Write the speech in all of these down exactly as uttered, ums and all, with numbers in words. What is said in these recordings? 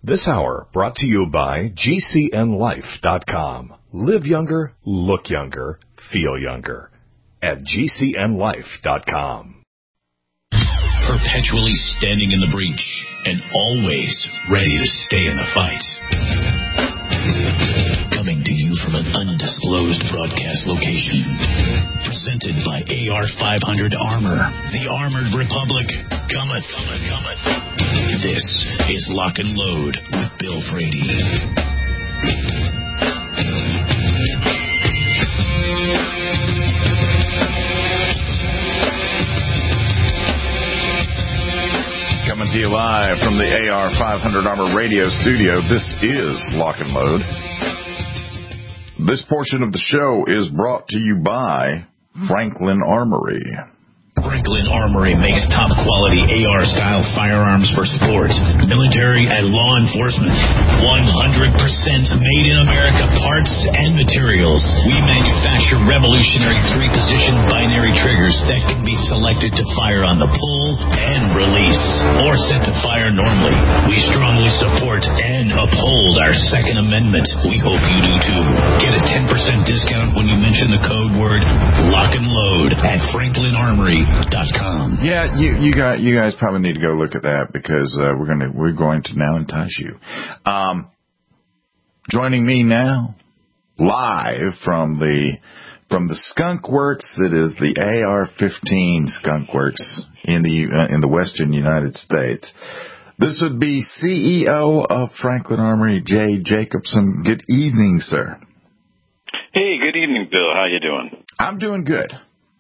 This hour brought to you by G C N life dot com. Live younger, look younger, feel younger at G C N life dot com. Perpetually standing in the breach and always ready to stay in the fight. Coming to you from an undisclosed broadcast location. Presented by A R five hundred Armor. The Armored Republic cometh, cometh, cometh. This is Lock and Load with Bill Frady. Coming to you live from the A R five hundred Armor radio studio, this is Lock and Load. This portion of the show is brought to you by Franklin Armory. Franklin Armory makes top-quality A R-style firearms for sport, military, and law enforcement. one hundred percent made in America parts and materials. We manufacture revolutionary three-position binary triggers that can be selected to fire on the pull and release, or set to fire normally. We strongly support and uphold our Second Amendment. We hope you do too. Get a ten percent discount when you mention the code word Lock and Load at Franklin Armory. Yeah, you you got you guys probably need to go look at that because uh, we're gonna we're going to now entice you. Um, joining me now, live from the from the Skunk Works that is the A R fifteen Skunk Works in the uh, in the Western United States. This would be C E O of Franklin Armory, Jay Jacobson. Good evening, sir. Hey, good evening, Bill. How you doing? I'm doing good.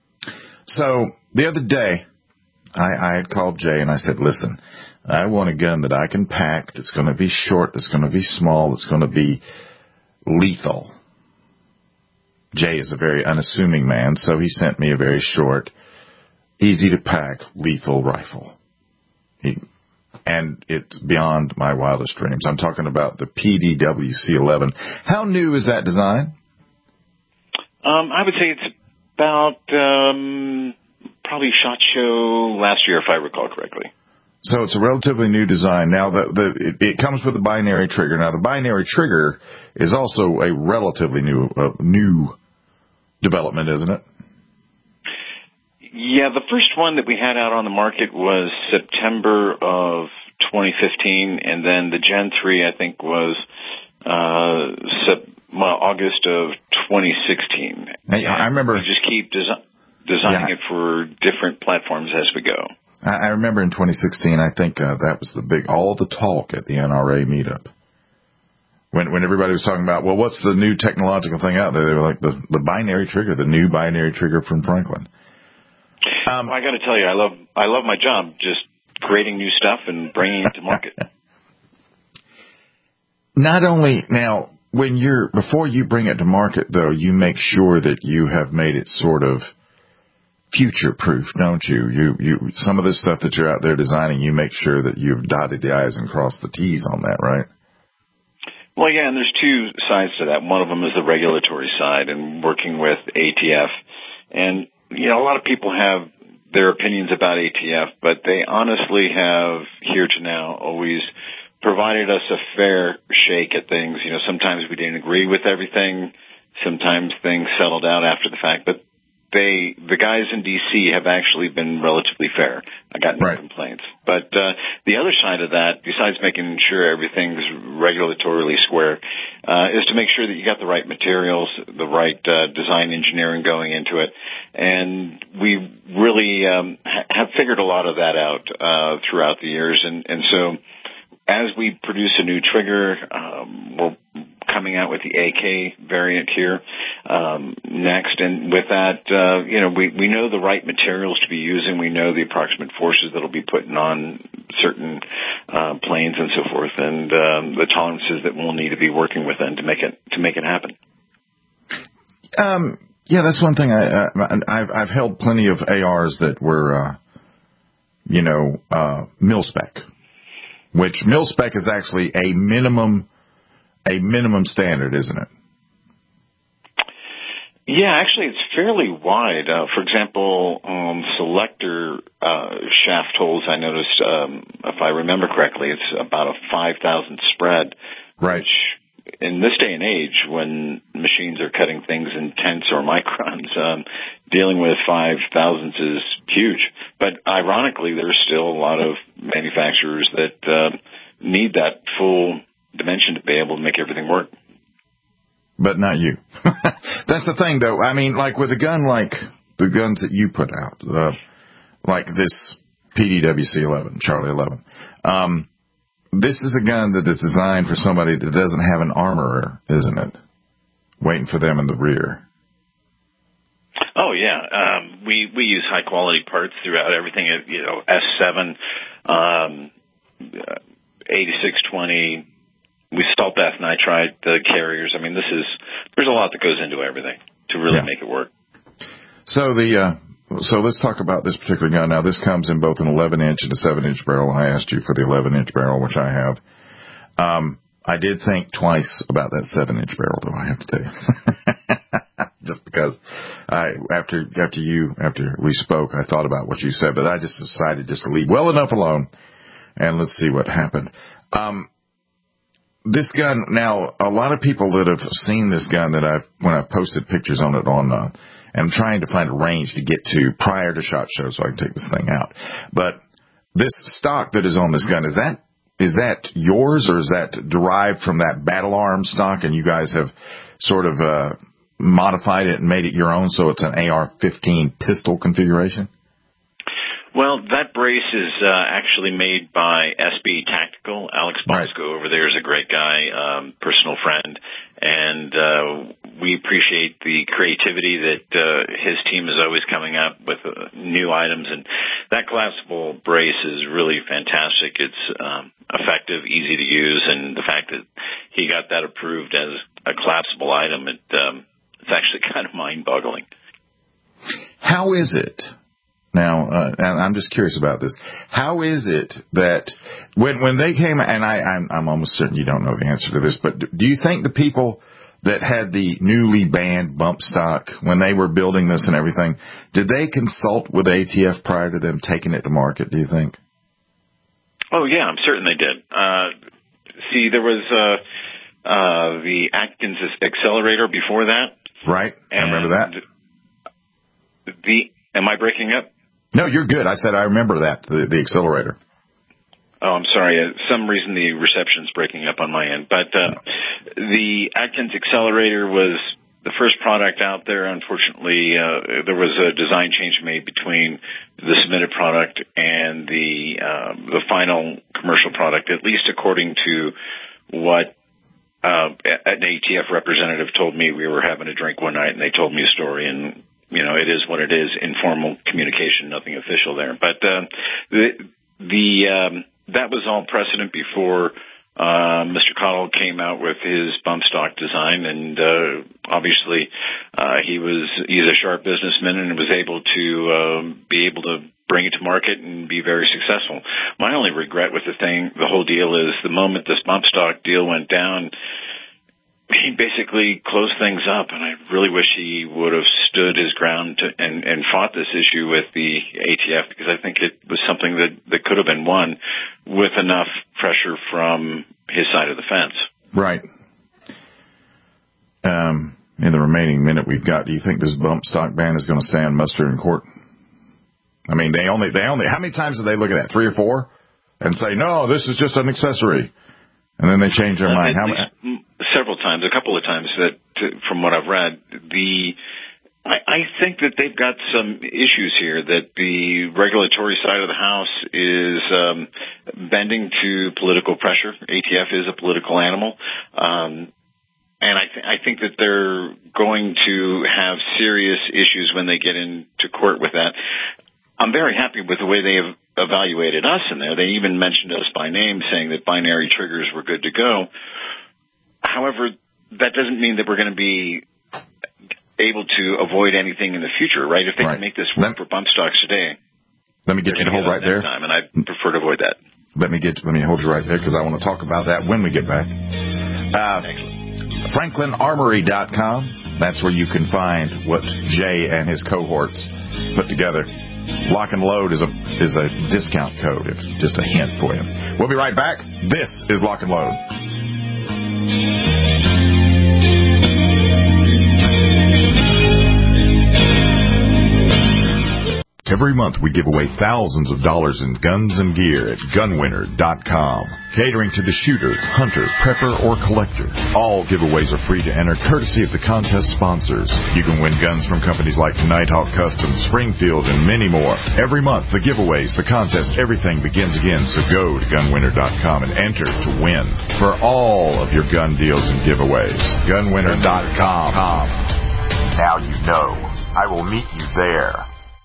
So the other day, I, I had called Jay and I said, listen, I want a gun that I can pack that's going to be short, that's going to be small, that's going to be lethal. Jay is a very unassuming man, so he sent me a very short, easy to pack, lethal rifle. He, and it's beyond my wildest dreams. I'm talking about the P D W C eleven. How new is that design? Um, I would say it's about um, probably SHOT Show last year, if I recall correctly. So it's a relatively new design. Now, the, the, it, it comes with a binary trigger. Now, the binary trigger is also a relatively new uh, new development, isn't it? Yeah, the first one that we had out on the market was September of twenty fifteen, and then the Gen three, I think, was uh, sep- well, August of twenty sixteen. Hey, I remember. We just keep desi- designing yeah. it for different platforms as we go. I, I remember in twenty sixteen, I think uh, that was the big, all the talk at the N R A meetup. When when everybody was talking about, well, what's the new technological thing out there? They were like, the, the binary trigger, the new binary trigger from Franklin. Um, well, I got to tell you, I love I love my job, just creating new stuff and bringing it to market. Not only now, when you're before you bring it to market, though, you make sure that you have made it sort of future-proof, don't you? You you some of this stuff that you're out there designing, you make sure that you've dotted the I's and crossed the T's on that, right? Well, yeah, and there's two sides to that. One of them is the regulatory side and working with A T F. And, you know, a lot of people have their opinions about A T F, but they honestly have, here to now, always provided us a fair shake at things. You know, sometimes we didn't agree with everything. Sometimes things settled out after the fact. But they, the guys in D C have actually been relatively fair. I got no right. complaints. But uh, the other side of that, besides making sure everything's regulatorily square, uh, is to make sure that you got the right materials, the right uh, design engineering going into it. And we really um, ha- have figured a lot of that out uh, throughout the years. And, and so as we produce a new trigger, um, we're coming out with the A K variant here um, next. And with that, uh, you know, we, we know the right materials to be using. We know the approximate forces that will be putting on certain uh, planes and so forth, and um, the tolerances that we'll need to be working with them to make it to make it happen. Um, yeah, that's one thing. I, I, I've I've held plenty of A Rs that were, uh, you know, uh, mil spec, which mil spec is actually a minimum. A minimum standard, isn't it? Yeah, actually, it's fairly wide. Uh, for example, um, selector uh, shaft holes, I noticed, um, if I remember correctly, it's about a five thousand spread. Right. Which, in this day and age, when machines are cutting things in tenths or microns, um, dealing with five thousandths is huge. But ironically, there's still a lot of manufacturers that uh, need that full dimension to be able to make everything work. But not you. That's the thing, though. I mean, like with a gun like the guns that you put out, uh, like this P D W C eleven, Charlie eleven, um, this is a gun that is designed for somebody that doesn't have an armorer, isn't it? Waiting for them in the rear. Oh, yeah. Um, we, we use high-quality parts throughout everything. You know, S seven, um, eighty-six twenty, we salt bath nitride, the carriers. I mean, this is, there's a lot that goes into everything to really yeah. make it work. So the, uh, so let's talk about this particular gun. Now, this comes in both an eleven inch and a seven inch barrel. I asked you for the eleven inch barrel, which I have. Um, I did think twice about that seven inch barrel, though, I have to tell you. Just because I, after, after you, after we spoke, I thought about what you said, but I just decided just to leave well enough alone and let's see what happened. Um, This gun, now, a lot of people that have seen this gun that I've, when I've posted pictures on it on, uh, and I'm trying to find a range to get to prior to SHOT Show so I can take this thing out. But this stock that is on this gun, is that, is that yours or is that derived from that Battle Arms stock and you guys have sort of, uh, modified it and made it your own so it's an A R fifteen pistol configuration? Well, that brace is uh, actually made by S B Tactical. Alex Bosco right. over there is a great guy, um, personal friend, and uh, we appreciate the creativity that uh, his team is always coming up with uh, new items. And that collapsible brace is really fantastic. It's um, effective, easy to use, and the fact that he got that approved as a collapsible item, it, um, it's actually kind of mind-boggling. How is it? Now, uh, and I'm just curious about this. How is it that when when they came, and I, I'm, I'm almost certain you don't know the answer to this, but do you think the people that had the newly banned bump stock, when they were building this and everything, did they consult with A T F prior to them taking it to market, do you think? Oh, yeah, I'm certain they did. Uh, see, there was uh, uh, the Atkins accelerator before that. Right, I remember that. The Am I breaking up? No, you're good. I said I remember that, the, the accelerator. Oh, I'm sorry. Uh, some reason the reception's breaking up on my end. But uh, no. The Atkins accelerator was the first product out there. Unfortunately, uh, there was a design change made between the submitted product and the uh, the final commercial product, at least according to what uh, an A T F representative told me. We were having a drink one night, and they told me a story, and you know, it is what it is, informal communication, nothing official there. But uh, the, the um, that was all precedent before uh, Mister Cottle came out with his bump stock design, and uh, obviously uh, he was he's a sharp businessman and was able to um, be able to bring it to market and be very successful. My only regret with the thing, the whole deal, is the moment this bump stock deal went down, he basically closed things up, and I really wish he would have stood his ground to, and, and fought this issue with the A T F, because I think it was something that, that could have been won with enough pressure from his side of the fence. Right. Um, in the remaining minute we've got, do you think this bump stock ban is going to stand muster in court? I mean, they only, they only, how many times did they look at that? Three or four? And say, no, this is just an accessory. And then they change their uh, mind. How many? Several times, a couple of times that, from what I've read, the I, I think that they've got some issues here. That the regulatory side of the house is um, bending to political pressure. A T F is a political animal, um, and I, th- I think that they're going to have serious issues when they get into court with that. I'm very happy with the way they have evaluated us in there. They even mentioned us by name, saying that binary triggers were good to go. However, that doesn't mean that we're going to be able to avoid anything in the future, right? If they right. can make this work let, for bump stocks today. Let me get you to hold right there. Time, and I prefer to avoid that. Let me get let me hold you right there, because I want to talk about that when we get back. Uh, Franklin Armory dot com. That's where you can find what Jay and his cohorts put together. Lock and Load is a is a discount code, if just a hint for you. We'll be right back. This is Lock and Load. Every month we give away thousands of dollars in guns and gear at gun winner dot com. Catering to the shooter, hunter, prepper, or collector. All giveaways are free to enter, courtesy of the contest sponsors. You can win guns from companies like Nighthawk Customs, Springfield, and many more. Every month, the giveaways, the contests, everything begins again. So go to gun winner dot com and enter to win for all of your gun deals and giveaways. gun winner dot com. Now you know. I will meet you there.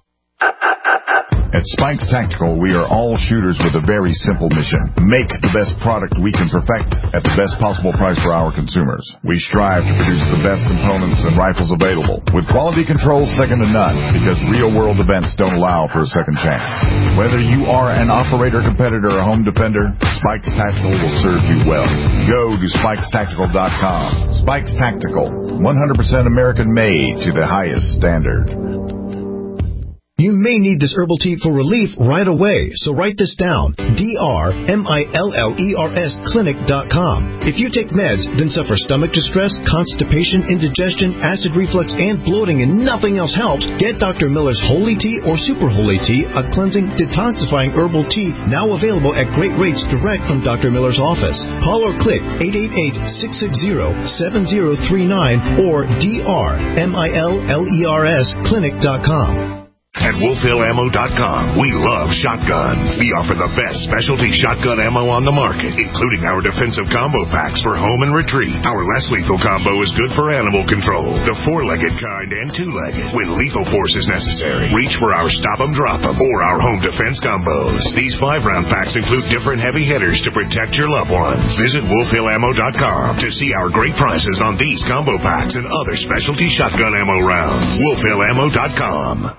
At Spikes Tactical, we are all shooters with a very simple mission. Make the best product we can perfect at the best possible price for our consumers. We strive to produce the best components and rifles available, with quality control second to none, because real-world events don't allow for a second chance. Whether you are an operator, competitor, or home defender, Spikes Tactical will serve you well. Go to spikes tactical dot com. Spikes Tactical, one hundred percent American-made to the highest standard. You may need this herbal tea for relief right away, so write this down. D R M I L L E R S clinic dot com. If you take meds, then suffer stomach distress, constipation, indigestion, acid reflux, and bloating, and nothing else helps, get Doctor Miller's Holy Tea or Super Holy Tea, a cleansing, detoxifying herbal tea now available at great rates direct from Doctor Miller's office. Call or click eight eight eight, six six zero, seven zero three nine or D R M I L L E R S clinic dot com. At wolf hill ammo dot com, we love shotguns. We offer the best specialty shotgun ammo on the market, including our defensive combo packs for home and retreat. Our less lethal combo is good for animal control, the four-legged kind and two-legged. When lethal force is necessary, reach for our stop 'em, drop 'em, or our home defense combos. These five-round packs include different heavy hitters to protect your loved ones. Visit wolf hill ammo dot com to see our great prices on these combo packs and other specialty shotgun ammo rounds. wolf hill ammo dot com.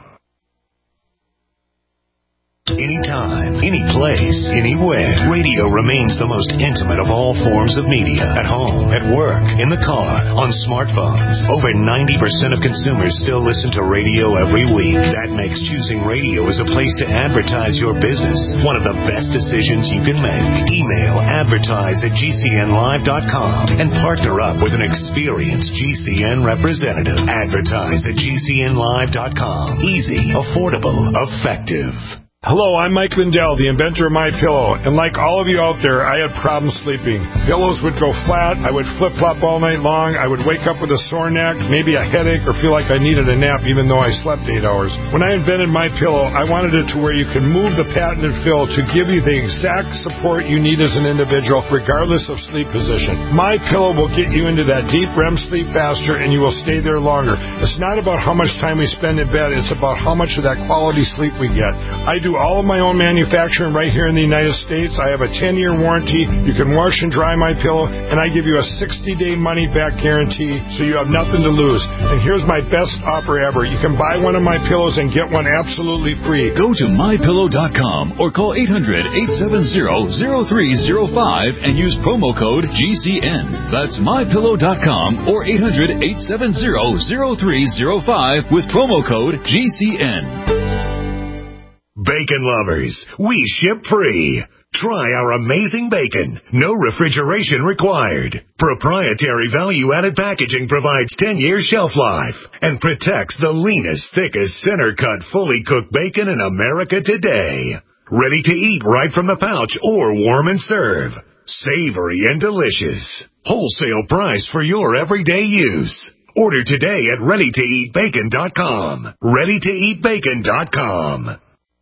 Anytime, any place, anywhere, radio remains the most intimate of all forms of media. At home, at work, in the car, on smartphones. Over ninety percent of consumers still listen to radio every week. That makes choosing radio as a place to advertise your business one of the best decisions you can make. Email advertise at G C N live dot com and partner up with an experienced G C N representative. Advertise at G C N live dot com. Easy, affordable, effective. Hello, I'm Mike Lindell, the inventor of MyPillow, and like all of you out there, I had problems sleeping. Pillows would go flat, I would flip-flop all night long, I would wake up with a sore neck, maybe a headache, or feel like I needed a nap even though I slept eight hours. When I invented MyPillow, I wanted it to where you can move the patented fill to give you the exact support you need as an individual, regardless of sleep position. MyPillow will get you into that deep R E M sleep faster, and you will stay there longer. It's not about how much time we spend in bed, it's about how much of that quality sleep we get. I do all of my own manufacturing right here in the United States. I have a ten-year warranty. You can wash and dry my pillow, and I give you a sixty-day money-back guarantee, so you have nothing to lose. And here's my best offer ever. You can buy one of my pillows and get one absolutely free. Go to my pillow dot com or call eight hundred, eight seven zero, zero three zero five and use promo code G C N. That's my pillow dot com or eight hundred, eight seven zero, zero three zero five with promo code G C N. Bacon lovers, we ship free. Try our amazing bacon. No refrigeration required. Proprietary value-added packaging provides ten years shelf life and protects the leanest, thickest, center-cut, fully cooked bacon in America today. Ready to eat right from the pouch or warm and serve. Savory and delicious. Wholesale price for your everyday use. Order today at ready to eat bacon dot com. ready to eat bacon dot com.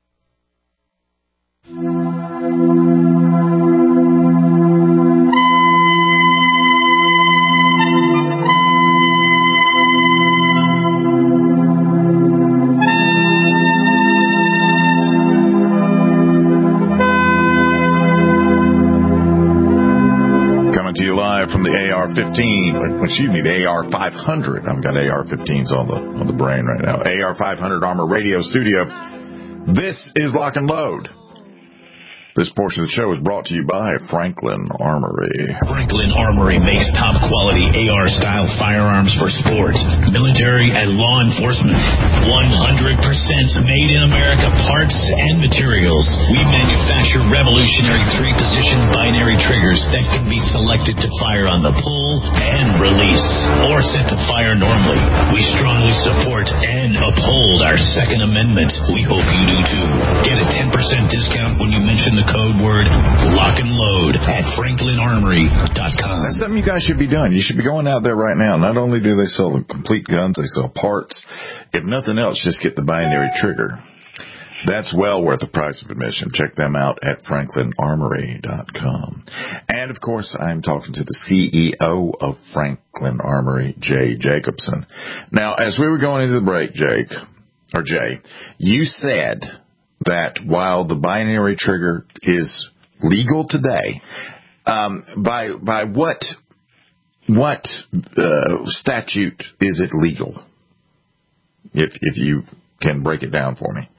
Coming to you live from the A R fifteen, excuse me, the A R five hundred. I've got A R fifteens on the on the brain right now. A R five hundred Armor Radio Studio. This is Lock and Load. This portion of the show is brought to you by Franklin Armory. Franklin Armory makes top-quality A R-style firearms for sport, military, and law enforcement. one hundred percent made in America parts and materials. We manufacture revolutionary three-position binary triggers that can be selected to fire on the pull and release, or set to fire normally. We strongly support and uphold our Second Amendment. We hope you do too. Get a ten percent discount when you mention the code word lock and load at franklin armory dot com. That's something you guys should be doing. You should be going out there right now. Not only do they sell the complete guns, they sell parts. If nothing else, just get the binary trigger. That's well worth the price of admission. Check them out at franklin armory dot com. And, of course, I'm talking to the C E O of Franklin Armory, Jay Jacobson. Now, as we were going into the break, Jake, or Jay, you said that while the binary trigger is legal today, um, by by what what uh, statute is it legal? If if you can break it down for me.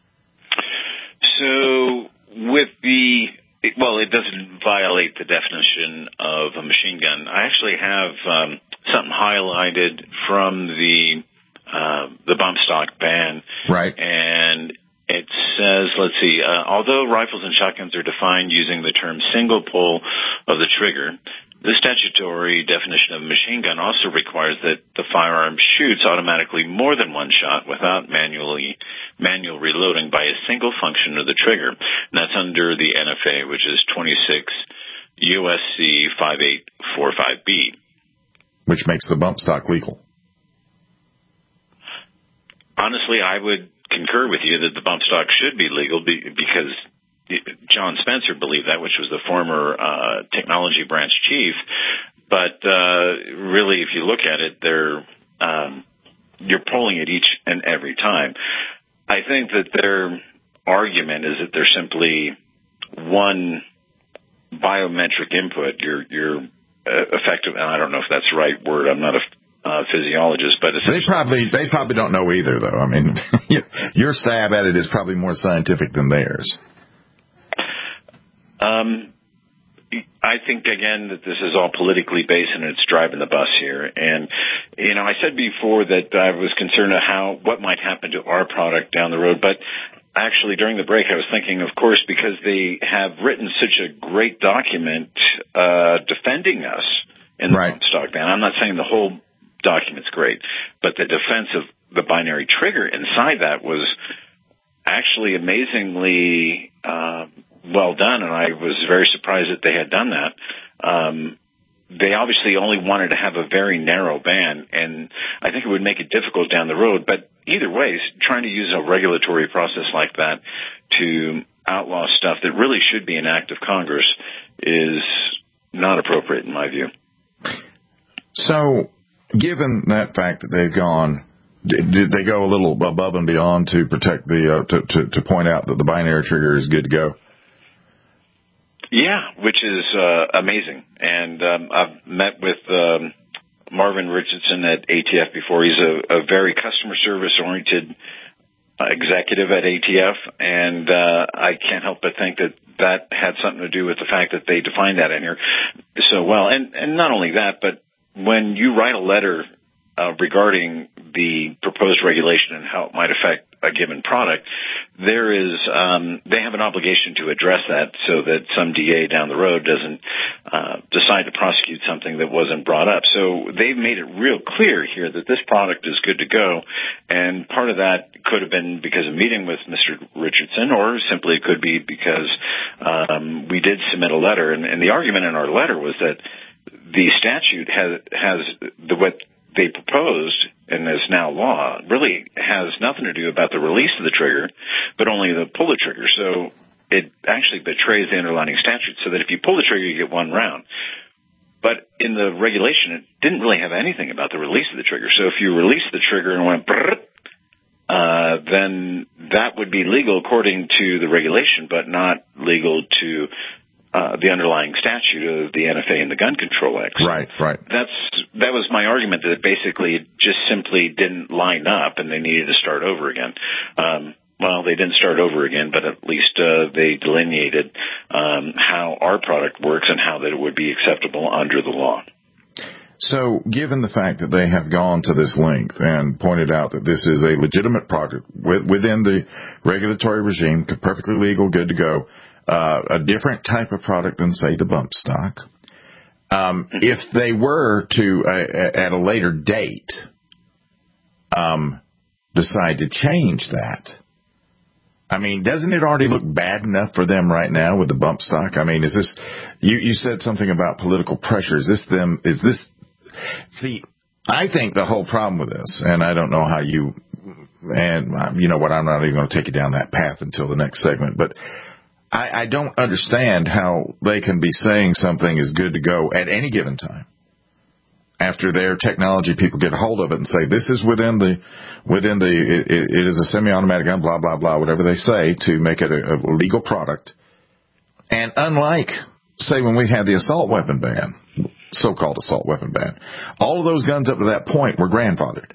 So with the well, it doesn't violate the definition of a machine gun. I actually have um, something highlighted from the uh, the bump stock ban, right? And it says, let's see, uh, although rifles and shotguns are defined using the term single pull of the trigger, the statutory definition of a machine gun also requires that the firearm shoots automatically more than one shot without manually manual reloading by a single function of the trigger. And that's under the N F A, which is twenty-six U S C five eight four five B. Which makes the bump stock legal. Honestly, I would concur with you that the bump stock should be legal because John Spencer believed that, which was the former uh, technology branch chief. But uh, really, if you look at it, they're um, you're pulling it each and every time. I think that their argument is that they're simply one biometric input. You're you're uh, effective, and I don't know if that's the right word. I'm not a Uh, physiologist, but they probably they probably don't know either, though. I mean, your stab at it is probably more scientific than theirs. Um, I think again that this is all politically based and it's driving the bus here. And you know, I said before that I was concerned of how what might happen to our product down the road, but actually during the break I was thinking, of course, because they have written such a great document uh, defending us in the right. bump stock ban. I'm not saying the whole document's great, but the defense of the binary trigger inside that was actually amazingly uh, well done, and I was very surprised that they had done that. Um, they obviously only wanted to have a very narrow ban, and I think it would make it difficult down the road, but either way, trying to use a regulatory process like that to outlaw stuff that really should be an act of Congress is not appropriate in my view. So, given that fact that they've gone, did, did they go a little above and beyond to protect the, uh, to, to, to point out that the binary trigger is good to go? Yeah, which is uh, amazing. And um, I've met with um, Marvin Richardson at A T F before. He's a, a very customer service oriented uh, executive at A T F, and uh, I can't help but think that that had something to do with the fact that they defined that in here so well. And, and not only that, but when you write a letter uh, regarding the proposed regulation and how it might affect a given product, there is um, they have an obligation to address that so that some D A down the road doesn't uh, decide to prosecute something that wasn't brought up. So they've made it real clear here that this product is good to go, and part of that could have been because of meeting with Mister Richardson, or simply it could be because um, we did submit a letter, and, and the argument in our letter was that the statute has has the what they proposed and is now law really has nothing to do about the release of the trigger, but only the pull the trigger. So it actually betrays the underlying statute, so that if you pull the trigger, you get one round. But in the regulation, it didn't really have anything about the release of the trigger. So if you release the trigger and went brrr, uh, then that would be legal according to the regulation, but not legal to Uh, the underlying statute of the N F A and the Gun Control Act. Right, right. That's that was my argument, that basically it just simply didn't line up and they needed to start over again. Um, well, they didn't start over again, but at least uh, they delineated um, how our product works and how that it would be acceptable under the law. So, given the fact that they have gone to this length and pointed out that this is a legitimate product with, within the regulatory regime, perfectly legal, good to go, uh, a different type of product than, say, the bump stock, um, if they were to, uh, at a later date, um, decide to change that, I mean, doesn't it already look bad enough for them right now with the bump stock? I mean, is this, you, you said something about political pressure. Is this them, is this, see, I think the whole problem with this, and I don't know how you, and you know what, I'm not even going to take you down that path until the next segment, but I, I don't understand how they can be saying something is good to go at any given time after their technology people get a hold of it and say, this is within the, within the, it, it is a semi-automatic gun, blah, blah, blah, whatever they say to make it a, a legal product. And unlike, say, when we had the assault weapon ban, so-called assault weapon ban, all of those guns up to that point were grandfathered.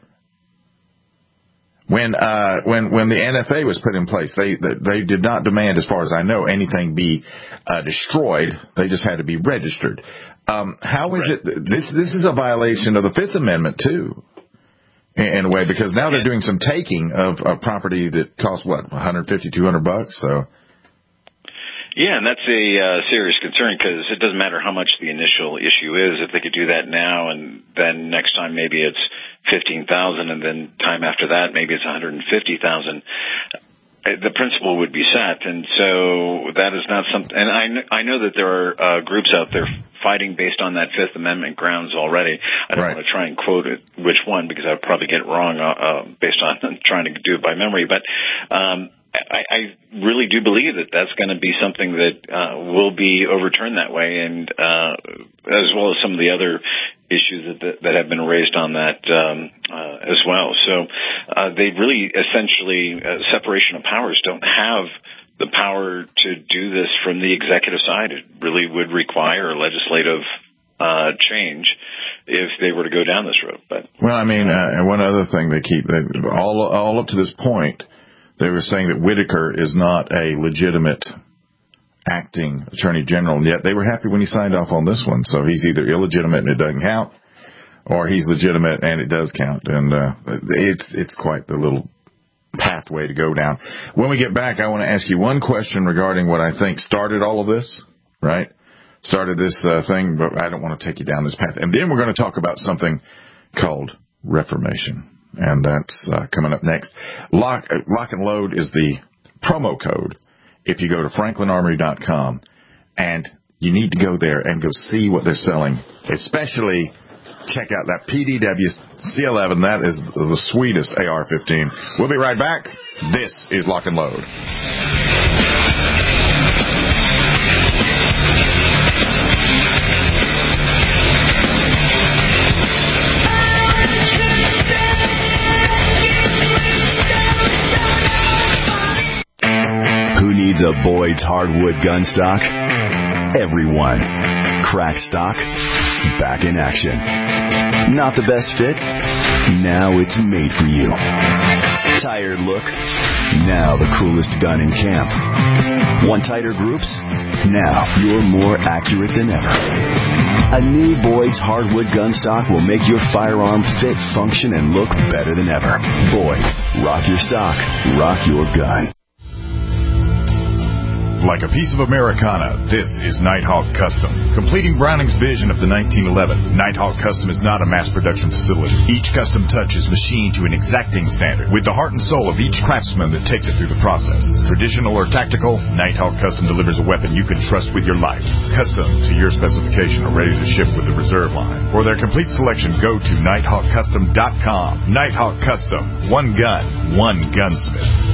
When, uh, when, when the N F A was put in place, they, they did not demand, as far as I know, anything be, uh, destroyed. They just had to be registered. Um, how is it, this, this is a violation of the Fifth Amendment too, in, in a way, because now they're doing some taking of a property that costs what, one hundred fifty, two hundred bucks, so. Yeah, and that's a uh, serious concern because it doesn't matter how much the initial issue is. If they could do that now and then next time maybe it's fifteen thousand and then time after that maybe it's one hundred fifty thousand, the principle would be set. And so that is not something, and I, kn- I know that there are uh, groups out there fighting based on that Fifth Amendment grounds already. I don't right. want to try and quote it, which one, because I would probably get it wrong uh, uh, based on trying to do it by memory. But um I, I really do believe that that's going to be something that uh, will be overturned that way, and uh, as well as some of the other issues that that, that have been raised on that um, uh, as well. So uh, they really essentially, uh, separation of powers don't have the power to do this from the executive side. It really would require legislative uh, change if they were to go down this road. But well, I mean, uh, one other thing they keep, they, all all up to this point, they were saying that Whitaker is not a legitimate acting attorney general, and yet they were happy when he signed off on this one. So he's either illegitimate and it doesn't count, or he's legitimate and it does count. And uh, it's it's quite the little pathway to go down. When we get back, I want to ask you one question regarding what I think started all of this, right? Started this uh, thing, but I don't want to take you down this path. And then we're going to talk about something called reformation. And that's uh, coming up next. Lock, lock and Load is the promo code if you go to franklin armory dot com. And you need to go there and go see what they're selling. Especially check out that P D W C eleven. That is the sweetest A R fifteen. We'll be right back. This is Lock and Load. Who needs a Boyd's hardwood gun stock? Everyone. Crack stock, back in action. Not the best fit? Now it's made for you. Tired look? Now the coolest gun in camp. Want tighter groups? Now you're more accurate than ever. A new Boyd's hardwood gun stock will make your firearm fit, function, and look better than ever. Boyd's. Rock your stock. Rock your gun. Like a piece of Americana, this is Nighthawk Custom. Completing Browning's vision of the nineteen eleven, Nighthawk Custom is not a mass production facility. Each custom touch is machined to an exacting standard with the heart and soul of each craftsman that takes it through the process. Traditional or tactical, Nighthawk Custom delivers a weapon you can trust with your life. Custom to your specification or ready to ship with the reserve line. For their complete selection, go to nighthawk custom dot com. Nighthawk Custom. One gun, one gunsmith.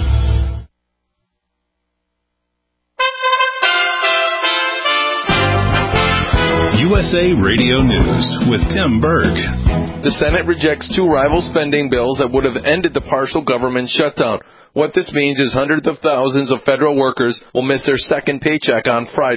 U S A Radio News with Tim Berg. The Senate rejects two rival spending bills that would have ended the partial government shutdown. What this means is hundreds of thousands of federal workers will miss their second paycheck on Friday.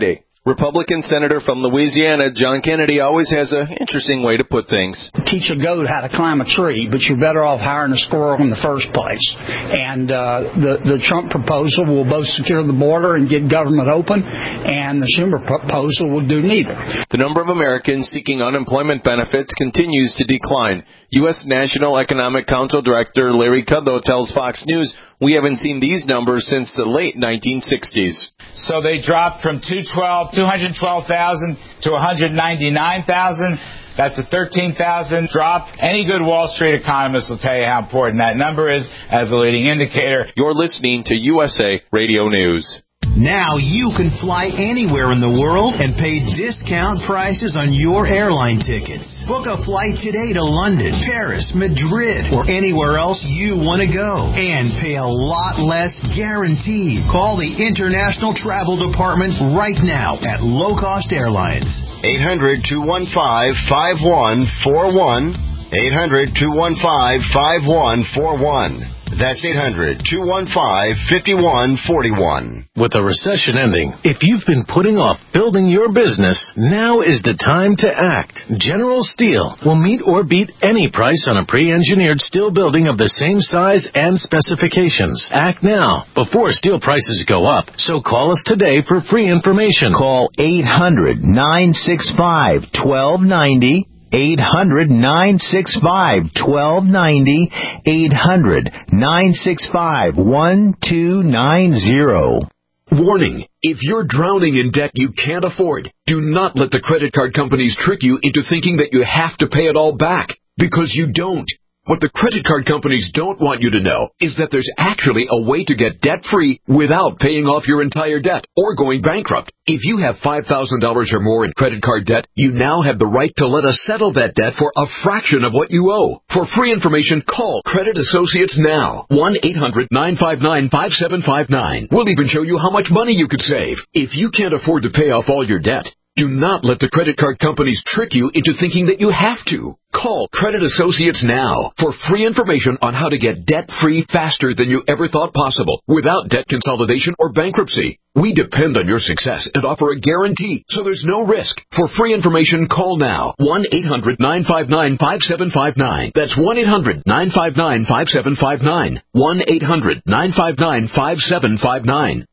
Republican Senator from Louisiana, John Kennedy, always has an interesting way to put things. Teach a goat how to climb a tree, but you're better off hiring a squirrel in the first place. And uh, the, the Trump proposal will both secure the border and get government open, and the Schumer proposal will do neither. The number of Americans seeking unemployment benefits continues to decline. U S National Economic Council Director Larry Kudlow tells Fox News, "We haven't seen these numbers since the late nineteen sixties. So they dropped from two hundred twelve thousand to one hundred ninety-nine thousand. That's a thirteen thousand drop. Any good Wall Street economist will tell you how important that number is as a leading indicator." You're listening to U S A Radio News. Now you can fly anywhere in the world and pay discount prices on your airline tickets. Book a flight today to London, Paris, Madrid, or anywhere else you want to go. And pay a lot less guaranteed. Call the International Travel Department right now at Low Cost Airlines. eight hundred, two one five, five one four one. eight hundred, two one five, five one four one. That's eight hundred, two one five, five one four one. With a recession ending, if you've been putting off building your business, now is the time to act. General Steel will meet or beat any price on a pre-engineered steel building of the same size and specifications. Act now, before steel prices go up. So call us today for free information. Call eight hundred, nine six five, one two nine zero. eight hundred, nine six five, one two nine zero. eight hundred, nine six five, one two nine zero. Warning, if you're drowning in debt you can't afford, do not let the credit card companies trick you into thinking that you have to pay it all back, because you don't. What the credit card companies don't want you to know is that there's actually a way to get debt-free without paying off your entire debt or going bankrupt. If you have five thousand dollars or more in credit card debt, you now have the right to let us settle that debt for a fraction of what you owe. For free information, call Credit Associates now. one eight hundred, nine five nine, five seven five nine. We'll even show you how much money you could save. If you can't afford to pay off all your debt, do not let the credit card companies trick you into thinking that you have to. Call Credit Associates now for free information on how to get debt-free faster than you ever thought possible without debt consolidation or bankruptcy. We depend on your success and offer a guarantee, so there's no risk. For free information, call now. one eight hundred, nine five nine, five seven five nine. That's one eight hundred, nine five nine, five seven five nine. one eight hundred, nine five nine, five seven five nine.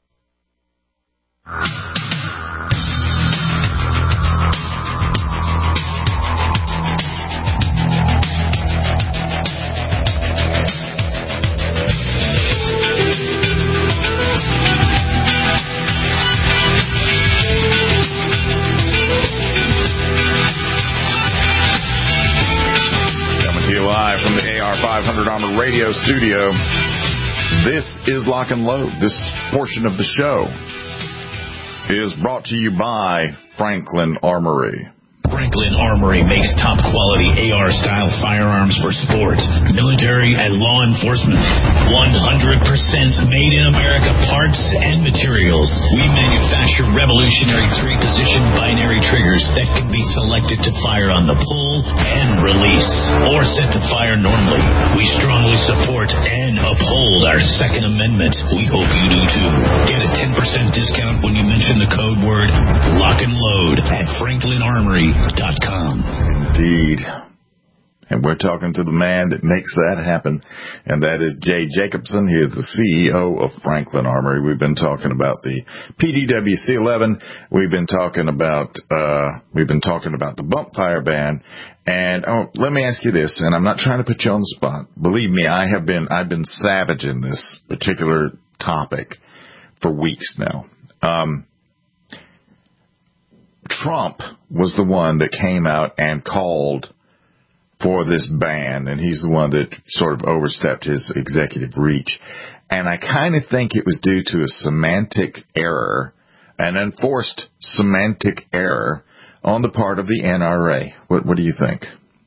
Live from the A R five hundred Armor Radio studio. This is Lock and Load. This portion of the show is brought to you by Franklin Armory. Franklin Armory makes top-quality A R-style firearms for sports, military, and law enforcement. one hundred percent made in America parts and materials. We manufacture revolutionary three-position binary triggers that can be selected to fire on the pull and release, or set to fire normally. We strongly support and uphold our Second Amendment. We hope you do too. Get a ten percent discount when you mention the code word Lock and Load at Franklin Armory. Dot com. Indeed. And we're talking to the man that makes that happen, and that is Jay Jacobson. He is the C E O of Franklin Armory. We've been talking about the P D W C eleven. We've been talking about uh we've been talking about the bump fire ban. And oh, let me ask you this, and I'm not trying to put you on the spot. Believe me, I have been I've been savage in this particular topic for weeks now. Um Trump was the one that came out and called for this ban, and he's the one that sort of overstepped his executive reach. And I kind of think it was due to a semantic error, an enforced semantic error on the part of the N R A. What, what do you think?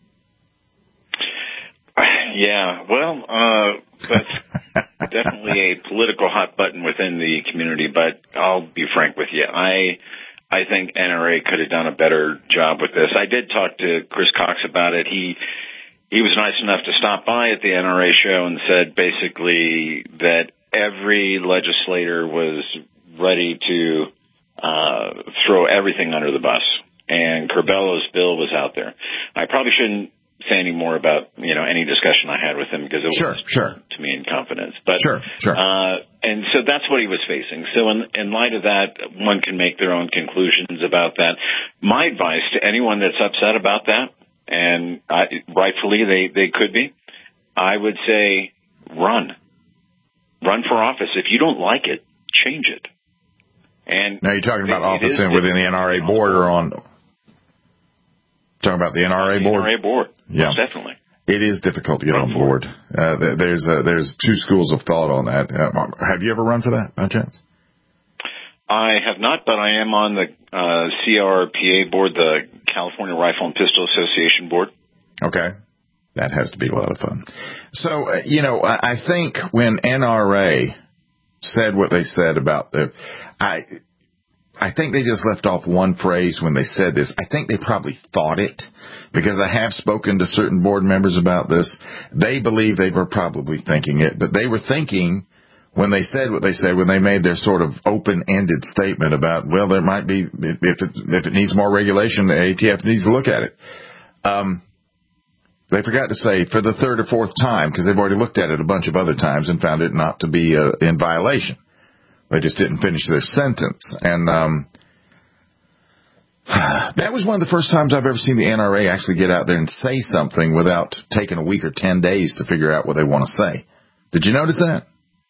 Yeah, well, uh, that's definitely a political hot button within the community, but I'll be frank with you. I... I think N R A could have done a better job with this. I did talk to Chris Cox about it. He he was nice enough to stop by at the N R A show and said basically that every legislator was ready to uh, throw everything under the bus. And Curbello's bill was out there. I probably shouldn't say any more about, you know, any discussion I had with him because it sure, was sure. to me in confidence. But, sure, sure. Uh, and so that's what he was facing. So in, in light of that, one can make their own conclusions about that. My advice to anyone that's upset about that, and I, rightfully they, they could be, I would say run. Run for office. If you don't like it, change it. And now you're talking about it, office it in within the N R A board or on... Talking about the N R A board? N R A board. Yeah. Most definitely. It is difficult to get on board. Uh, there's uh, there's two schools of thought on that. Uh, have you ever run for that, by chance? I have not, but I am on the uh, C R P A board, the California Rifle and Pistol Association board. Okay. That has to be a lot of fun. So, uh, you know, I, I think when N R A said what they said about the... I. I think they just left off one phrase when they said this. I think they probably thought it because I have spoken to certain board members about this. They believe they were probably thinking it, but they were thinking when they said what they said, when they made their sort of open-ended statement about, well, there might be, if it, if it needs more regulation, the A T F needs to look at it. Um, they forgot to say for the third or fourth time, because they've already looked at it a bunch of other times and found it not to be uh, in violation. They just didn't finish their sentence. And um, that was one of the first times I've ever seen the N R A actually get out there and say something without taking a week or ten days to figure out what they want to say. Did you notice that?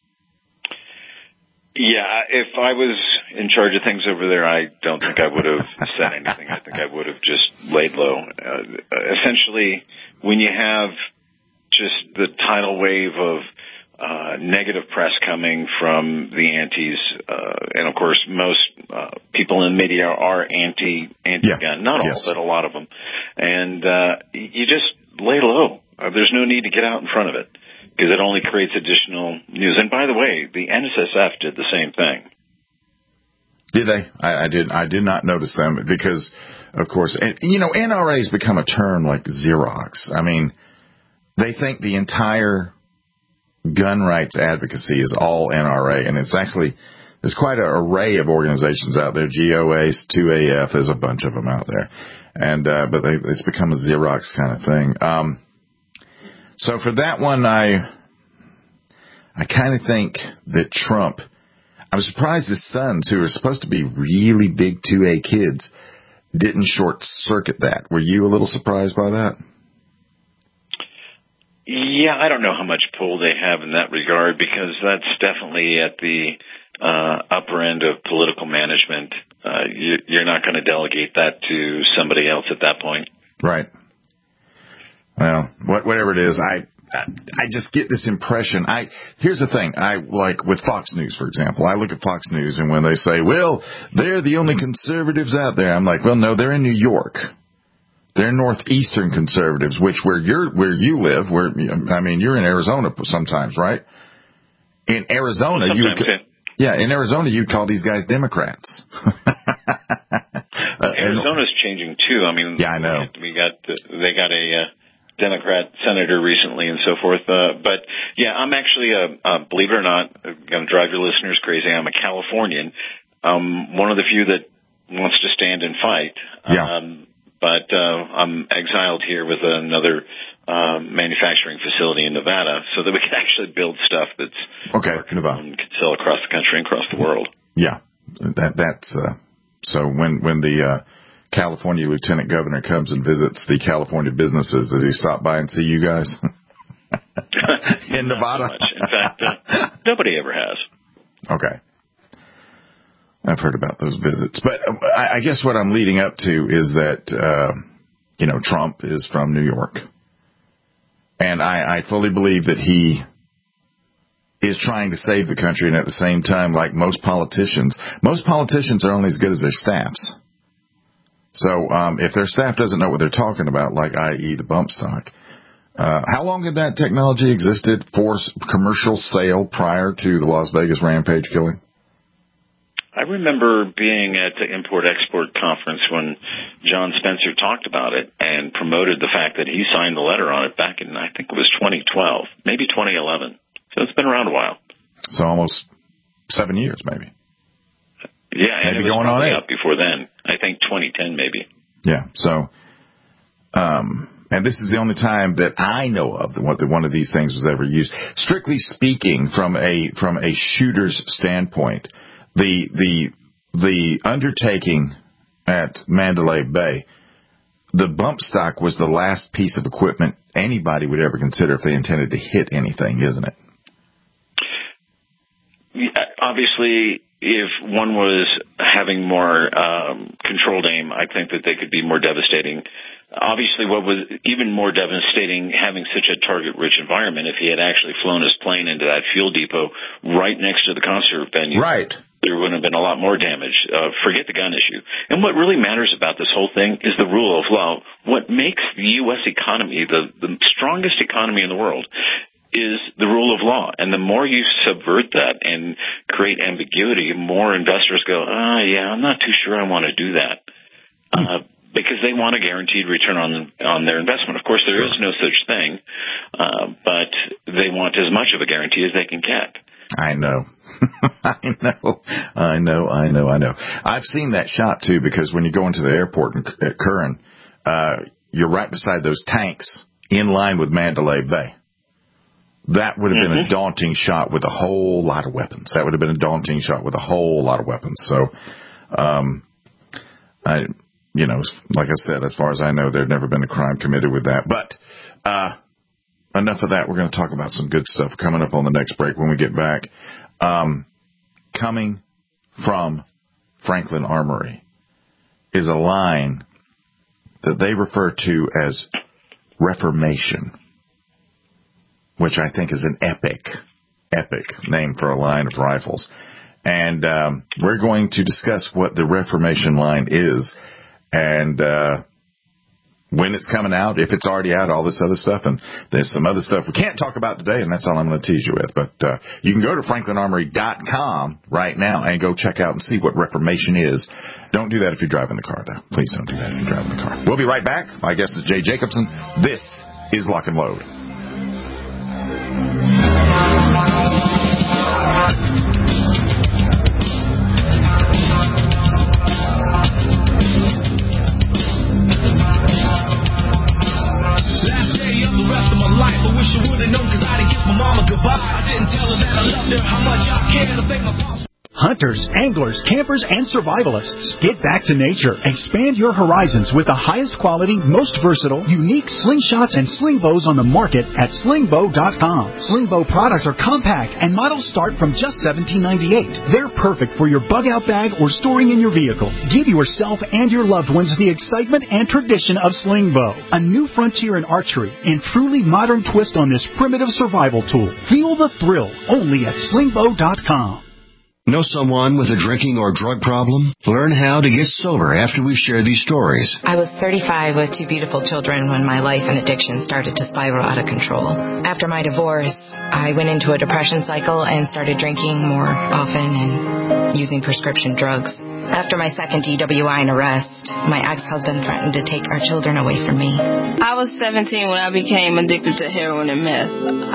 Yeah, if I was in charge of things over there, I don't think I would have said anything. I think I would have just laid low. Uh, essentially, when you have just the tidal wave of Uh, negative press coming from the antis, uh, and of course most uh, people in the media are anti anti-gun. Yeah. Not all, yes. but a lot of them. And uh, you just lay low. Uh, there's no need to get out in front of it because it only creates additional news. And by the way, the N S S F did the same thing. Did they? I, I did. I did not notice them because, of course, and, you know, N R A has become a term like Xerox. I mean, they think the entire gun rights advocacy is all N R A, and it's actually, there's quite an array of organizations out there, G O A, two A F, there's a bunch of them out there, and uh, but they, it's become a Xerox kind of thing. Um, so for that one, I I kind of think that Trump, I'm surprised his sons, who are supposed to be really big two A kids, didn't short-circuit that. Were you a little surprised by that? Yeah, I don't know how much pull they have in that regard because that's definitely at the uh, upper end of political management. Uh, you, you're not going to delegate that to somebody else at that point. Right. Well, what, whatever it is, I, I I just get this impression. I here's the thing. I like with Fox News, for example. I look at Fox News, and when they say, "Well, they're the only conservatives out there," I'm like, "Well, no, they're in New York." They're northeastern conservatives, which where you're where you live, where I mean you're in Arizona sometimes, right? In Arizona, sometimes, you would, yeah. yeah, in Arizona you'd call these guys Democrats. uh, Arizona's changing too. I mean, yeah, I know. We got they got a uh, Democrat senator recently and so forth. Uh, but yeah, I'm actually a uh, believe it or not, going to drive your listeners crazy. I'm a Californian. Um, one of the few that wants to stand and fight. Yeah. Um, But uh, I'm exiled here with another um, manufacturing facility in Nevada so that we can actually build stuff that's okay, Nevada. And can sell across the country and across the world. Yeah, that that's uh, so when when the uh, California lieutenant governor comes and visits the California businesses, does he stop by and see you guys in Nevada? So in fact, uh, nobody ever has. Okay. I've heard about those visits. But I guess what I'm leading up to is that, uh, you know, Trump is from New York. And I, I fully believe that he is trying to save the country. And at the same time, like most politicians, most politicians are only as good as their staffs. So um, if their staff doesn't know what they're talking about, like that is the bump stock, uh, how long had that technology existed for commercial sale prior to the Las Vegas rampage killing? I remember being at the Import-Export conference when John Spencer talked about it and promoted the fact that he signed the letter on it back in, I think it was twenty twelve, maybe twenty eleven. So it's been around a while. So almost seven years, maybe. Yeah, and maybe it was going on probably eight. out before then. I think twenty ten maybe. Yeah. So, um, and this is the only time that I know of that one, that one of these things was ever used. Strictly speaking, from a from a shooter's standpoint, the the the undertaking at Mandalay Bay, the bump stock was the last piece of equipment anybody would ever consider if they intended to hit anything, isn't it? Yeah, obviously, if one was having more um, controlled aim, I think that they could be more devastating. Obviously, what was even more devastating, having such a target-rich environment, if he had actually flown his plane into that fuel depot right next to the concert venue, right, there would have been a lot more damage. Uh, forget the gun issue. And what really matters about this whole thing is the rule of law. What makes the U S economy the, the strongest economy in the world is the rule of law. And the more you subvert that and create ambiguity, more investors go, ah, yeah, I'm not too sure I want to do that. Uh, because they want a guaranteed return on on their investment. Of course, there is no such thing, uh, but they want as much of a guarantee as they can get. I know. I know. I know. I know. I know. I've seen that shot, too, because when you go into the airport in, at Curran, uh, you're right beside those tanks in line with Mandalay Bay. That would have mm-hmm. been a daunting shot with a whole lot of weapons. That would have been a daunting shot with a whole lot of weapons. So, um, I... You know, like I said, as far as I know, there'd never been a crime committed with that. But uh, enough of that. We're going to talk about some good stuff coming up on the next break when we get back. Um, coming from Franklin Armory is a line that they refer to as Reformation, which I think is an epic, epic name for a line of rifles. And um, we're going to discuss what the Reformation line is. And uh, when it's coming out, if it's already out, all this other stuff. And there's some other stuff we can't talk about today, and that's all I'm going to tease you with. But uh, you can go to franklin armory dot com right now and go check out and see what Reformation is. Don't do that if you're driving the car, though. Please don't do that if you're driving the car. We'll be right back. My guest is Jay Jacobson. This is Lock and Load. Hunters, anglers, campers, and survivalists. Get back to nature. Expand your horizons with the highest quality, most versatile, unique slingshots and sling bows on the market at sling bow dot com. Sling bow products are compact and models start from just seventeen ninety-eight. They're perfect for your bug-out bag or storing in your vehicle. Give yourself and your loved ones the excitement and tradition of sling bow. A new frontier in archery and truly modern twist on this primitive survival tool. Feel the thrill only at sling bow dot com. Know someone with a drinking or drug problem? Learn how to get sober after we share these stories. I was thirty-five with two beautiful children when my life and addiction started to spiral out of control. After my divorce, I went into a depression cycle and started drinking more often and using prescription drugs. After my second D W I and arrest, my ex-husband threatened to take our children away from me. I was seventeen when I became addicted to heroin and meth.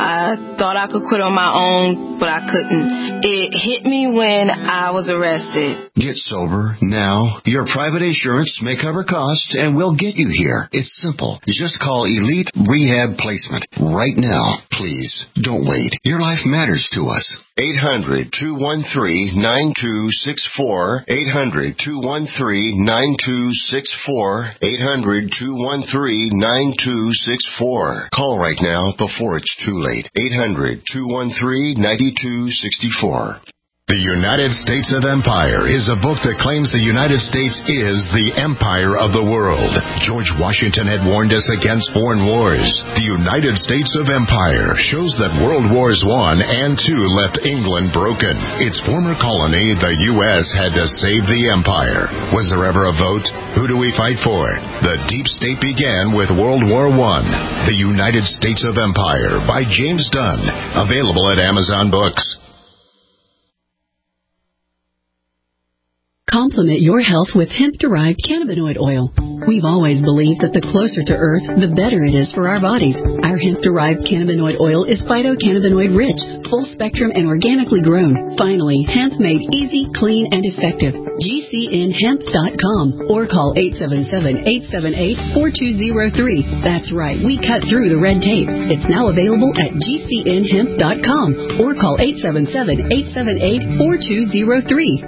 I thought I could quit on my own, but I couldn't. It hit me when I was arrested. Get sober now. Your private insurance may cover costs and we'll get you here. It's simple. Just call Elite Rehab Placement right now. Please, don't wait. Your life matters to us. eight hundred, two one three, nine two six four. eight hundred, two one three, nine two six four. eight hundred, two one three, nine two six four. Call right now before it's too late. eight hundred, two one three, nine two six four. The United States of Empire is a book that claims the United States is the empire of the world. George Washington had warned us against foreign wars. The United States of Empire shows that World Wars One and Two left England broken. Its former colony, the U S, had to save the empire. Was there ever a vote? Who do we fight for? The deep state began with World War One. The United States of Empire by James Dunn. Available at Amazon Books. Complement your health with hemp-derived cannabinoid oil. We've always believed that the closer to Earth, the better it is for our bodies. Our hemp-derived cannabinoid oil is phytocannabinoid-rich, full-spectrum, and organically grown. Finally, hemp made easy, clean, and effective. G C N hemp dot com or call eight seven seven, eight seven eight, four two zero three. That's right, we cut through the red tape. It's now available at G C N hemp dot com or call eight seven seven, eight seven eight, four two zero three.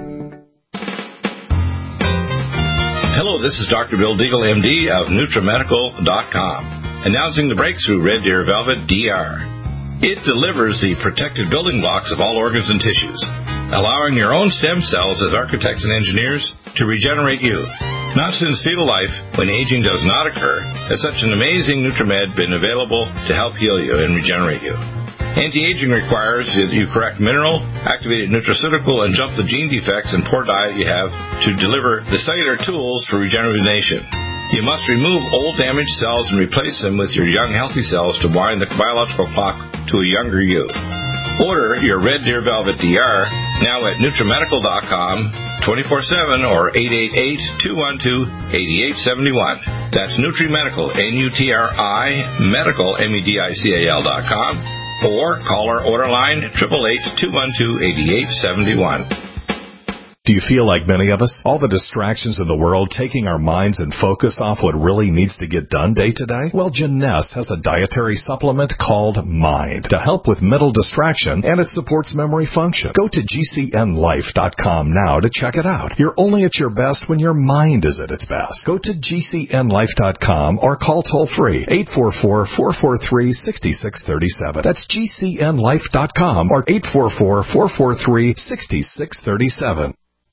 Hello, this is Doctor Bill Deagle, M D of NutriMedical dot com, announcing the breakthrough Red Deer Velvet D R. It delivers the protected building blocks of all organs and tissues, allowing your own stem cells as architects and engineers to regenerate you. Not since fetal life, when aging does not occur, has such an amazing NutriMed been available to help heal you and regenerate you. Anti-aging requires that you correct mineral, activated nutraceutical, and jump the gene defects and poor diet you have to deliver the cellular tools for rejuvenation. You must remove old damaged cells and replace them with your young healthy cells to wind the biological clock to a younger you. Order your Red Deer Velvet D R now at NutriMedical dot com, twenty-four seven or eight eight eight, two one two, eight eight seven one. That's NutriMedical, N U T R I, medical, M E D I C A L dot com. Or call our order line, eight eight eight, two one two, eight eight seven one. Do you feel like many of us? All the distractions in the world taking our minds and focus off what really needs to get done day to day? Well, Jeunesse has a dietary supplement called Mind to help with mental distraction, and it supports memory function. Go to G C N life dot com now to check it out. You're only at your best when your mind is at its best. Go to G C N life dot com or call toll-free eight four four, four four three, six six three seven. That's G C N life dot com or eight four four, four four three, six six three seven.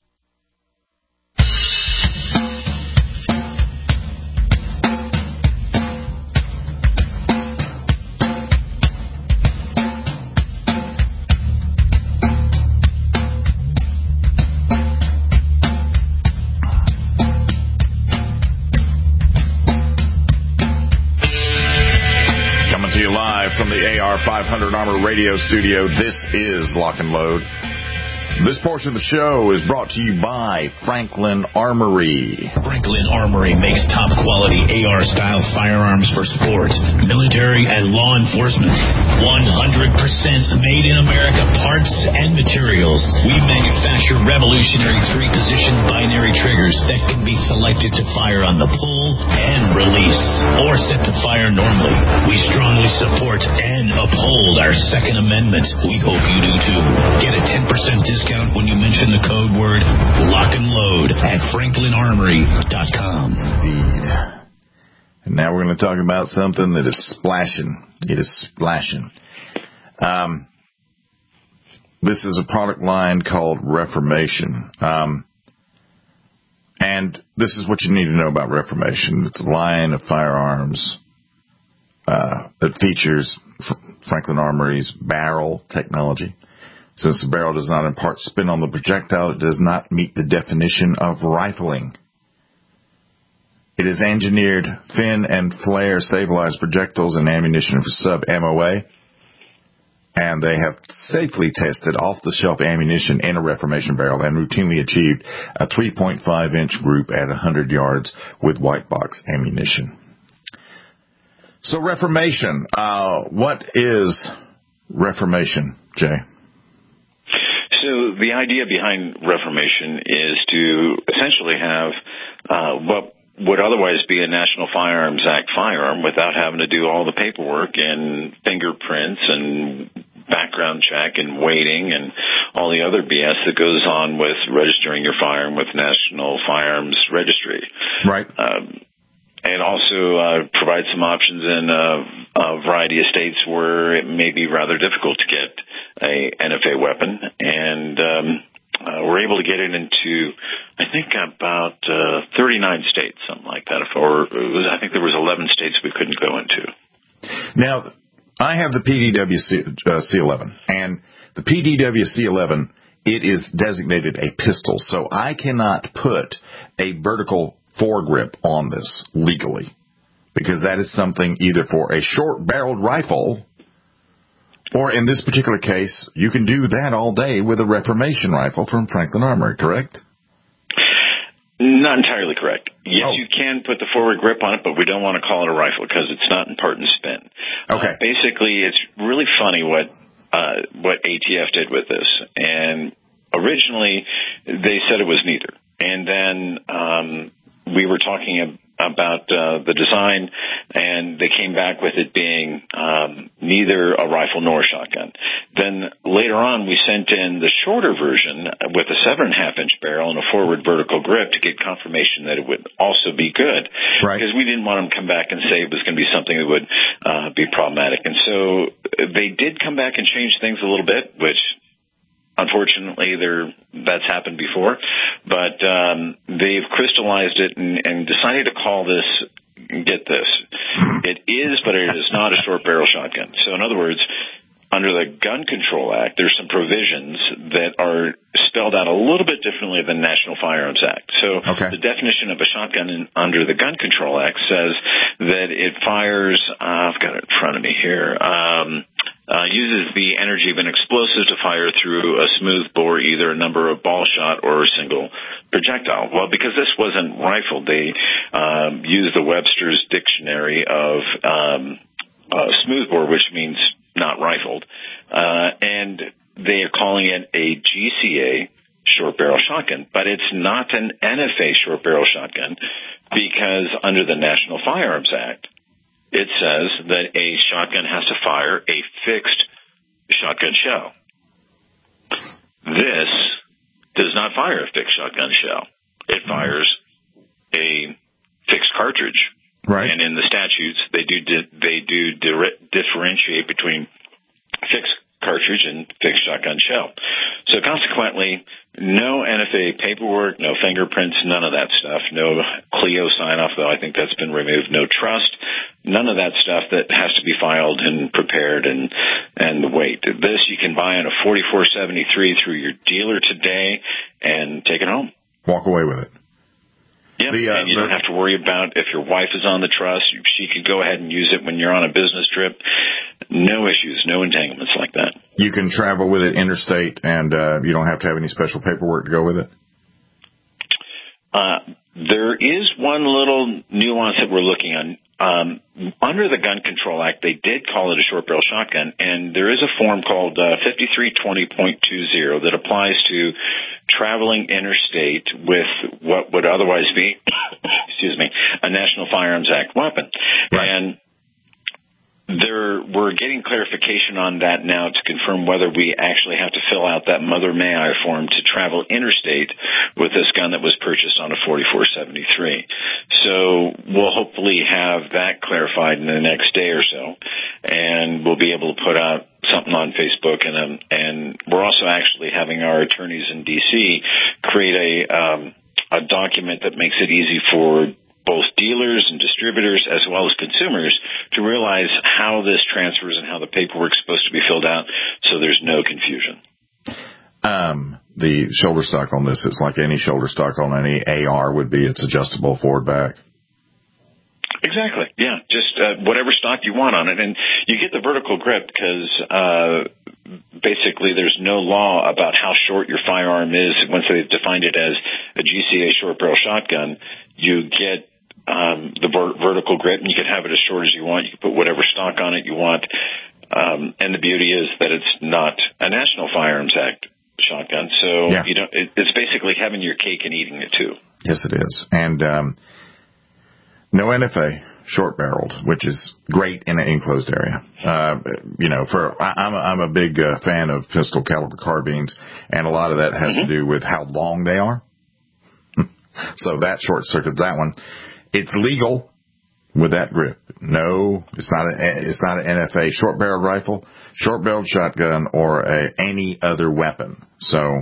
From the A R five hundred Armor Radio Studio, this is Lock and Load. This portion of the show is brought to you by Franklin Armory. Franklin Armory makes top-quality A R-style firearms for sports, military, and law enforcement. one hundred percent made in America parts and materials. We manufacture revolutionary three-position binary triggers that can be selected to fire on the pull and release, or set to fire normally. We strongly support and uphold our Second Amendment. We hope you do too. Get a ten percent discount when you mention the code word Lock and Load at Franklin Armory dot com. Indeed. And now we're going to talk about something that is splashing. It is splashing. Um, this is a product line called Reformation. Um, and this is what you need to know about Reformation. It's a line of firearms uh, that features Franklin Armory's barrel technology. Since the barrel does not impart spin on the projectile, it does not meet the definition of rifling. It is engineered fin and flare stabilized projectiles and ammunition for sub-M O A, and they have safely tested off-the-shelf ammunition in a Reformation barrel and routinely achieved a three point five inch group at one hundred yards with white box ammunition. So Reformation, uh, what is Reformation, Jay? So the idea behind Reformation is to essentially have uh, what would otherwise be a National Firearms Act firearm without having to do all the paperwork and fingerprints and background check and waiting and all the other B S that goes on with registering your firearm with National Firearms Registry. Right. Um, and also uh, provide some options in uh, a variety of states where it may be rather difficult to get a N F A weapon, and um, uh, we're able to get it into, I think, about uh, thirty-nine states, something like that. Or it was, I think there was eleven states we couldn't go into. Now, I have the P D W C eleven, and the P D W C eleven, it is designated a pistol, so I cannot put a vertical foregrip on this legally, because that is something either for a short-barreled rifle, or in this particular case, you can do that all day with a Reformation rifle from Franklin Armory, correct? Not entirely correct. Yes, oh. you can put the forward grip on it, but we don't want to call it a rifle because it's not in part and spin. Okay. Uh, basically, it's really funny what uh, what A T F did with this. And originally, they said it was neither. And then um, we were talking about uh, the design, and they came back with it being um, neither a rifle nor a shotgun. Then later on, we sent in the shorter version with a seven and a half inch barrel and a forward vertical grip to get confirmation that it would also be good. Right. Because we didn't want them to come back and say it was going to be something that would uh, be problematic. And so they did come back and change things a little bit, which unfortunately, there that's happened before, but um, they've crystallized it and, and decided to call this, get this, it is, but it is not a short barrel shotgun. So in other words, under the Gun Control Act, there's some provisions that are spelled out a little bit differently than the National Firearms Act. So okay. the definition of a shotgun in, under the Gun Control Act says that it fires, uh, I've got it in front of me here, um, Uh, uses the energy of an explosive to fire through a smooth bore, either a number of ball shot or a single projectile. Well, because this wasn't rifled, they um, used the Webster's Dictionary of um, uh, smooth bore, which means not rifled, uh, and they are calling it a G C A short barrel shotgun, but it's not an N F A short barrel shotgun because under the National Firearms Act, it says that a shotgun has to fire a fixed shotgun shell. This does not fire a fixed shotgun shell. It fires a fixed cartridge. Right. And in the statutes, they do di- they do di- differentiate between fixed cartridge and fixed shotgun shell. So consequently, no N F A paperwork, no fingerprints, none of that stuff. No Clio sign-off, though I think that's been removed. No trust, none of that stuff that has to be filed and prepared and and the weight. This you can buy in a forty-four seventy-three through your dealer today and take it home. Walk away with it. Yeah, the, uh, and you the, don't have to worry about if your wife is on the truss. She could go ahead and use it when you're on a business trip. No issues, no entanglements like that. You can travel with it interstate, and uh, you don't have to have any special paperwork to go with it? Uh, there is one little nuance that we're looking on. Um, under the Gun Control Act, they did call it a short barrel shotgun, and there is a form called uh, fifty-three twenty point two zero that applies to traveling interstate with what would otherwise be, excuse me, a National Firearms Act weapon. Right. And there, we're getting clarification on that now to confirm whether we actually have to fill out that Mother May I form to travel interstate with this gun that was purchased on a forty-four seventy-three. So we'll hopefully have that clarified in the next day or so, and we'll be able to put out something on Facebook, and um, and we're also actually having our attorneys in D C create a um, a document that makes it easy for both dealers and distributors as well as consumers to realize how this transfers and how the paperwork's supposed to be filled out so there's no confusion. Um, the shoulder stock on this is like any shoulder stock on any A R would be. It's adjustable forward back. Exactly. Yeah. Just uh, whatever stock you want on it. And you get the vertical grip because uh, basically there's no law about how short your firearm is. Once they've defined it as a G C A short barrel shotgun, you get um, the ver- vertical grip, and you can have it as short as you want. You can put whatever stock on it you want. Um, and the beauty is that it's not a National Firearms Act shotgun. So yeah. you don't, it, it's basically having your cake and eating it too. Yes, it is. And um, no N F A, short barreled, which is great in an enclosed area. Uh, you know, for I, I'm, a, I'm a big uh, fan of pistol caliber carbines, and a lot of that has mm-hmm. to do with how long they are. So that short circuits that one. It's legal with that grip. No, it's not a, it's not an N F A short barreled rifle, short barreled shotgun, or a, any other weapon. So,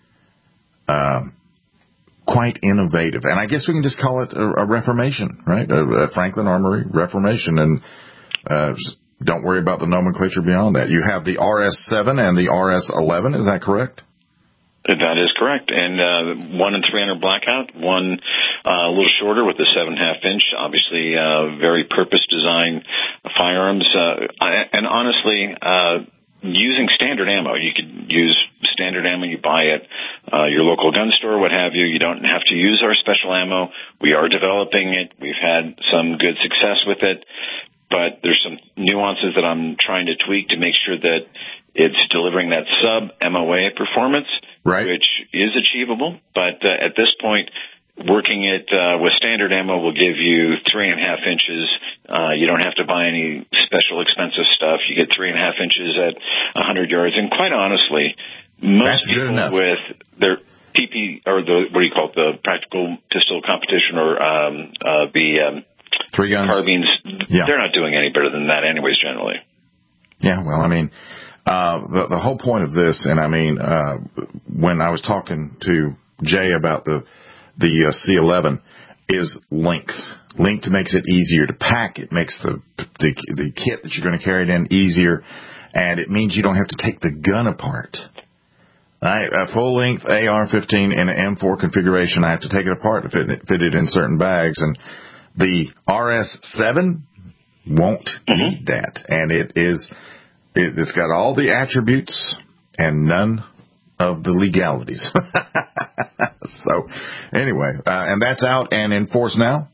um, quite innovative. And I guess we can just call it a, a reformation, right? A, a Franklin Armory reformation. And, uh, don't worry about the nomenclature beyond that. You have the R S seven and the R S eleven. Is that correct? That is correct. And uh, one in three hundred blackout, one uh, a little shorter with the seven and a half inch, obviously uh, very purpose-designed firearms. Uh, I, and honestly, uh, using standard ammo, you could use standard ammo. You buy it uh, your local gun store, what have you. You don't have to use our special ammo. We are developing it. We've had some good success with it, but there's some nuances that I'm trying to tweak to make sure that it's delivering that sub-M O A performance, right, which is achievable. But uh, at this point, working it uh, with standard ammo will give you three and a half inches. Uh, you don't have to buy any special expensive stuff. You get three and a half inches at one hundred yards. And quite honestly, most That's people with their P P or the what do you call it, the practical pistol competition or um, uh, the um, three guns carbines, yeah. they're not doing any better than that, anyways. Generally, yeah. Well, I mean, uh, the the whole point of this, and I mean, uh, when I was talking to Jay about the the uh, C eleven, is length. Length makes it easier to pack. It makes the the, the kit that you're going to carry it in easier, and it means you don't have to take the gun apart. I, a full-length A R fifteen in an M four configuration, I have to take it apart to fit it, fit it in certain bags, and the R S seven won't need that, and it is it, it's got all the attributes and none of the legalities. So, anyway, uh, and that's out and in force now?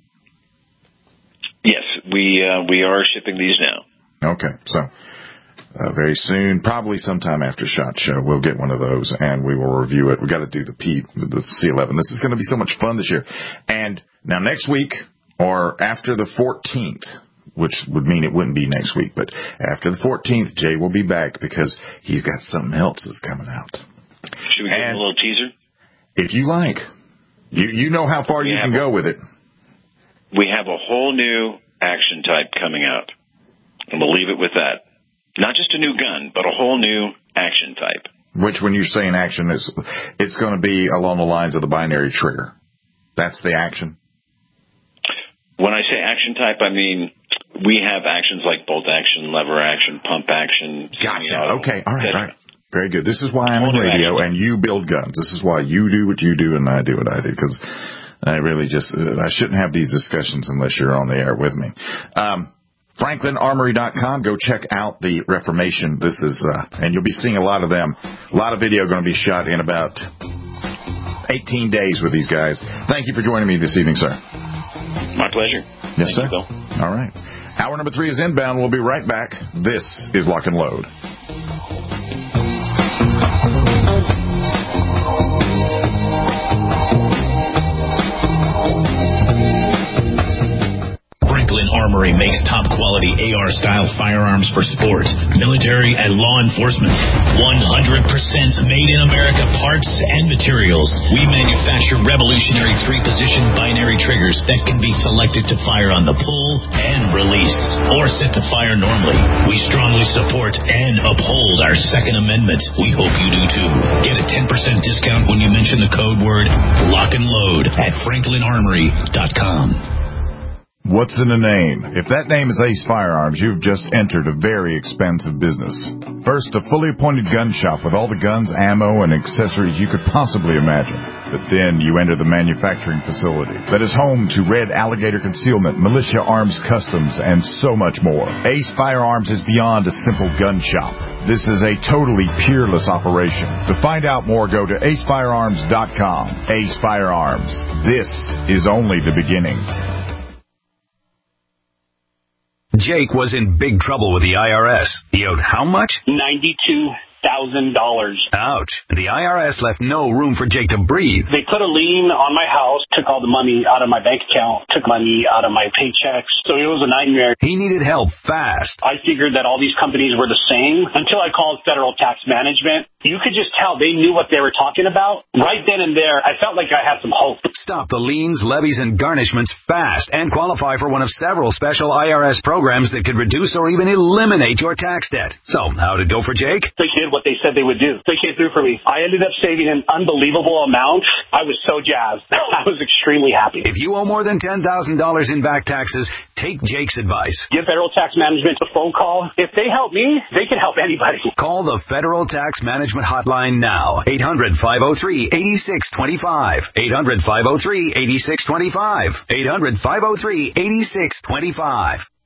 Yes, we uh, we are shipping these now. Okay, so uh, very soon, probably sometime after SHOT Show, we'll get one of those and we will review it. We've got to do the P, the C eleven. This is going to be so much fun this year. And now next week, or after the fourteenth, which would mean it wouldn't be next week, but after the fourteenth, Jay will be back because he's got something else that's coming out. Should we give him a little teaser? If you like. You you know how far we you can go with it. We have a whole new action type coming out, and we'll leave it with that. Not just a new gun, but a whole new action type. Which, when you're saying action, is it's going to be along the lines of the binary trigger. That's the action? When I say action type, I mean we have actions like bolt action, lever action, pump action. Gotcha. Okay. All right. All right. Very good. This is why I'm in radio and you build guns. This is why you do what you do and I do what I do, because I really just, uh, I shouldn't have these discussions unless you're on the air with me. Um, Franklin Armory dot com. Go check out the Reformation. This is, uh, and you'll be seeing a lot of them. A lot of video going to be shot in about eighteen days with these guys. Thank you for joining me this evening, sir. My pleasure. Yes, Thank sir. You, Bill. All right. Hour number three is inbound. We'll be right back. This is Lock and Load. Armory makes top-quality A R-style firearms for sport, military, and law enforcement. one hundred percent made in America parts and materials. We manufacture revolutionary three-position binary triggers that can be selected to fire on the pull and release, or set to fire normally. We strongly support and uphold our Second Amendment. We hope you do too. Get a ten percent discount when you mention the code word Lock and Load at Franklin Armory dot com. What's in a name? If that name is Ace Firearms, you've just entered a very expensive business. First, a fully appointed gun shop with all the guns, ammo, and accessories you could possibly imagine. But then you enter the manufacturing facility that is home to Red Alligator Concealment, Militia Arms Customs, and so much more. Ace Firearms is beyond a simple gun shop. This is a totally peerless operation. To find out more, go to ace firearms dot com. Ace Firearms. This is only the beginning. Jake was in big trouble with the I R S. He owed how much? ninety-two thousand dollars. Ouch. The I R S left no room for Jake to breathe. They put a lien on my house, took all the money out of my bank account, took money out of my paychecks. So it was a nightmare. He needed help fast. I figured that all these companies were the same until I called Federal Tax Management. You could just tell they knew what they were talking about. Right then and there, I felt like I had some hope. Stop the liens, levies, and garnishments fast and qualify for one of several special I R S programs that could reduce or even eliminate your tax debt. So, how'd it go for Jake? They did what they said they would do. They came through for me. I ended up saving an unbelievable amount. I was so jazzed. I was extremely happy. If you owe more than ten thousand dollars in back taxes, take Jake's advice. Give Federal Tax Management a phone call. If they help me, they can help anybody. Call the Federal Tax Management Hotline now. eight hundred, five oh three, eight six two five. eight hundred, five oh three, eight six two five. eight hundred, five oh three, eight six two five.